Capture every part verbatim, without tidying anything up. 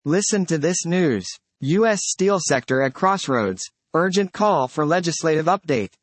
Listen to this news. U S steel sector at crossroads. Urgent call for legislative update.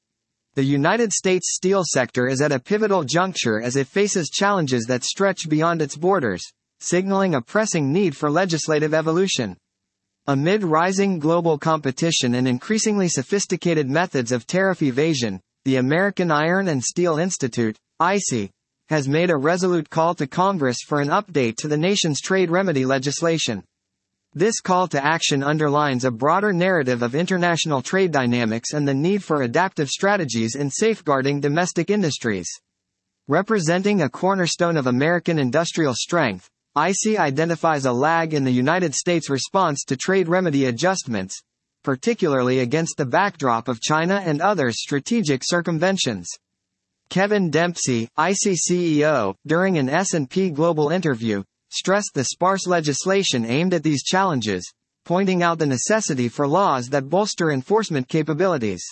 The United States steel sector is at a pivotal juncture as it faces challenges that stretch beyond its borders, signaling a pressing need for legislative evolution. Amid rising global competition and increasingly sophisticated methods of tariff evasion, the American Iron and Steel Institute, I C E, has made a resolute call to Congress for an update to the nation's trade remedy legislation. This call to action underlines a broader narrative of international trade dynamics and the need for adaptive strategies in safeguarding domestic industries. Representing a cornerstone of American industrial strength, I C E identifies a lag in the United States' response to trade remedy adjustments, particularly against the backdrop of China and others' strategic circumventions. Kevin Dempsey, I C E C E O, during an S and P Global interview, stressed the sparse legislation aimed at these challenges, pointing out the necessity for laws that bolster enforcement capabilities.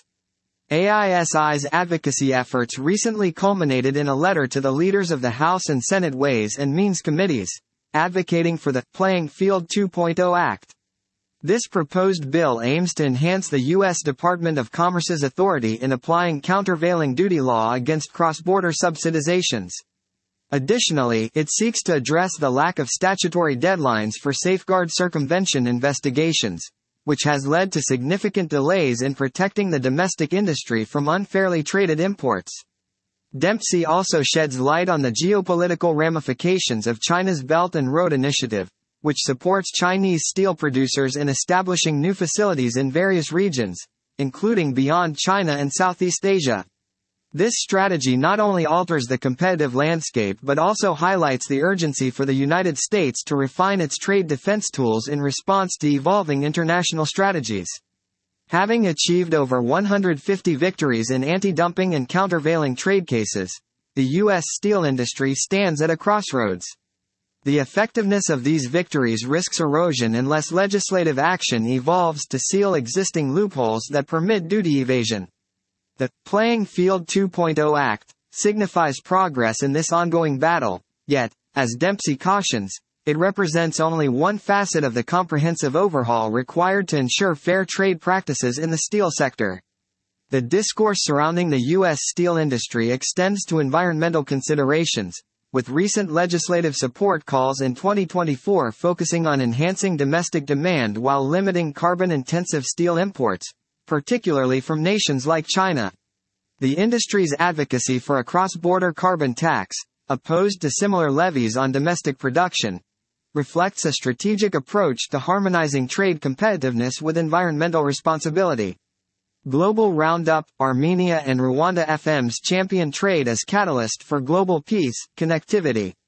A I S I's advocacy efforts recently culminated in a letter to the leaders of the House and Senate Ways and Means Committees, advocating for the Playing Field two point oh Act. This proposed bill aims to enhance the U S Department of Commerce's authority in applying countervailing duty law against cross-border subsidizations. Additionally, it seeks to address the lack of statutory deadlines for safeguard circumvention investigations, which has led to significant delays in protecting the domestic industry from unfairly traded imports. Dempsey also sheds light on the geopolitical ramifications of China's Belt and Road Initiative, which supports Chinese steel producers in establishing new facilities in various regions, including beyond China and Southeast Asia. This strategy not only alters the competitive landscape but also highlights the urgency for the United States to refine its trade defense tools in response to evolving international strategies. Having achieved over one hundred fifty victories in anti-dumping and countervailing trade cases, the U S steel industry stands at a crossroads. The effectiveness of these victories risks erosion unless legislative action evolves to seal existing loopholes that permit duty evasion. The Playing Field two point oh Act signifies progress in this ongoing battle, yet, as Dempsey cautions, it represents only one facet of the comprehensive overhaul required to ensure fair trade practices in the steel sector. The discourse surrounding the U S steel industry extends to environmental considerations, with recent legislative support calls in twenty twenty-four focusing on enhancing domestic demand while limiting carbon-intensive steel imports, particularly from nations like China. The industry's advocacy for a cross-border carbon tax, opposed to similar levies on domestic production, reflects a strategic approach to harmonizing trade competitiveness with environmental responsibility. Global Roundup, Armenia and Rwanda F Ms champion trade as catalyst for global peace, connectivity.